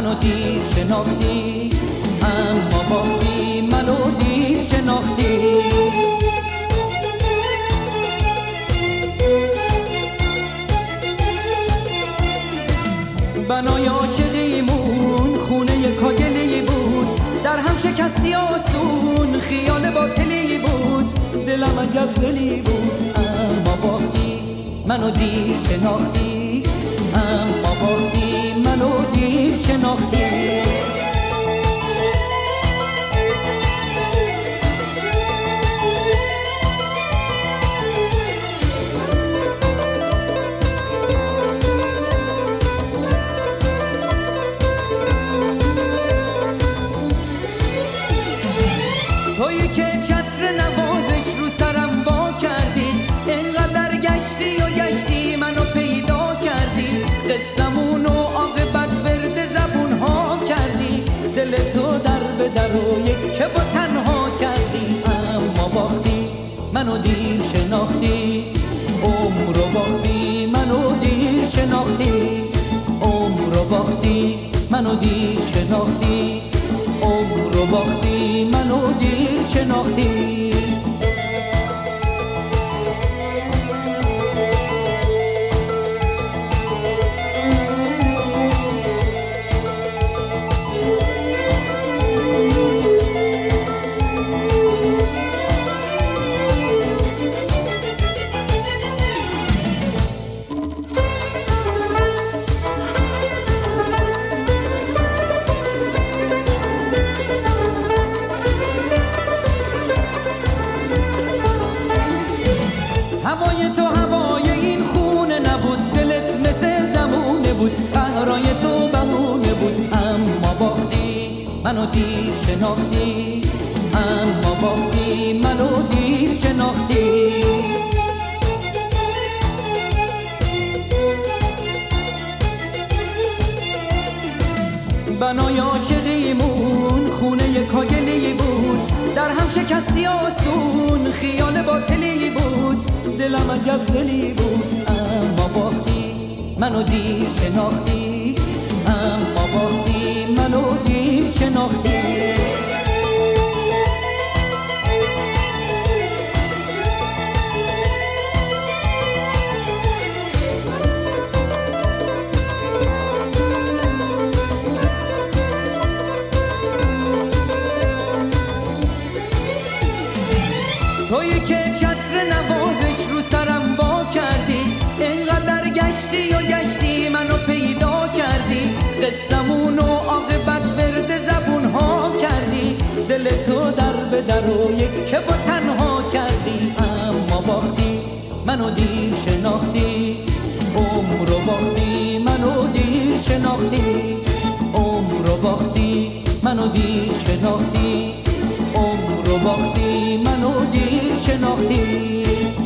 منو دیر شناختی، اما باختی منو دیر شناختی. بنای عاشقیمون خونه کاگلی بود، در هم شکستی آسون خیال باطلی بود، دلم عجب دلی بود اما باختی منو دیر شناختی، اما باختی منو دیر شناختی. تویی که چتر نوازش رو سرم وا کردی، اینقدر گشتی و گشتی منو پیدا کردی، قصمون و عاقبت ورد زبون ها کردی، دل تو در به در و یک که با تنها کردی، اما باختی منو دیر شناختی، عمر رو باختی منو دیر شناختی، عمر رو باختی منو دیر شناختی، عمر رو باختی منو دیر شناختی. هوای تو هوای این خونه نبود، دلت مثل زمونه بود، قهرای تو بهونه بود، اما باختی منو دیر شناختی، اما باختی منو دیر شناختی. بنای عاشقیمون خونه کاگلی بود، در هم شکستی آسون خیال باطلی بود، دلم عجب دلی بود اما باختی منو دیر شناختی، اما باختی منو دیر شناختی. تویی که چتر نوازش رو سرم وا کردی، اینقدر گشتی و گشتی منو پیدا کردی، قصمون و عاقبت ورد زبون ها کردی، دل تو در به در و یک که با تنها کردی، اما باختی منو دیر شناختی، عمر رو باختی منو دیر شناختی، عمر رو باختی منو دیر شناختی، عمر رو باختی منو دیر شناختی.